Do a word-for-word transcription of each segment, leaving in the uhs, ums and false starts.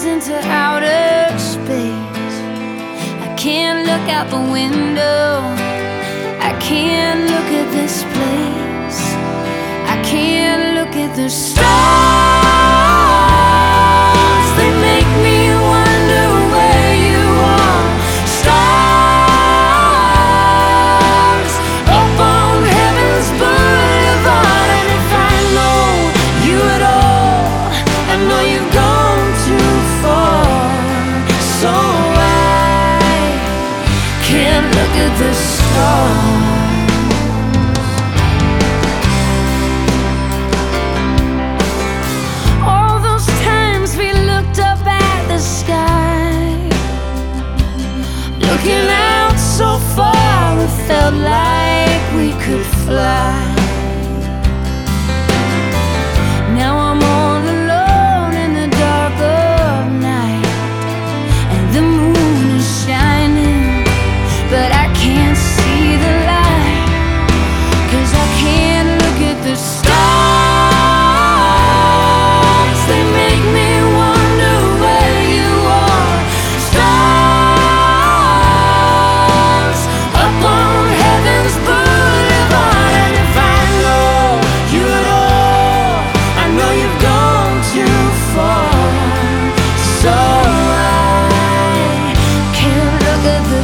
into outer space. I can't look out the window, I can't look at this place, I can't look at the stars. They make me wonder where you are. Stars up on heaven's boulevard. And if I know you at all, I know you've gone too far. So I can't look at the stars. Looking out so far, it felt like we could fly. Now I'm all alone in the dark of night, and the moon is shining, but I can't see the light, 'cause I can't look at the stars. They make me wonder where you are. Stars up on heaven's boulevard. And if I know you at all, I know you've gone too far. So I can't look at the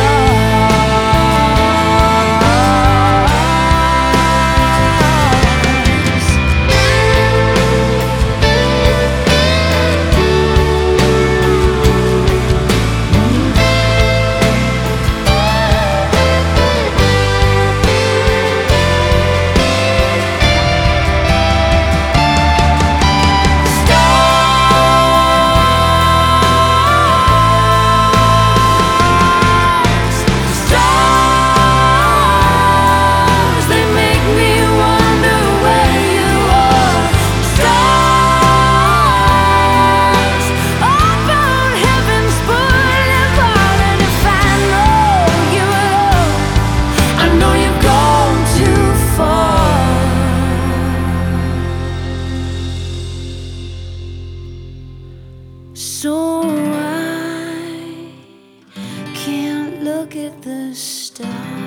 So I can't look at the stars.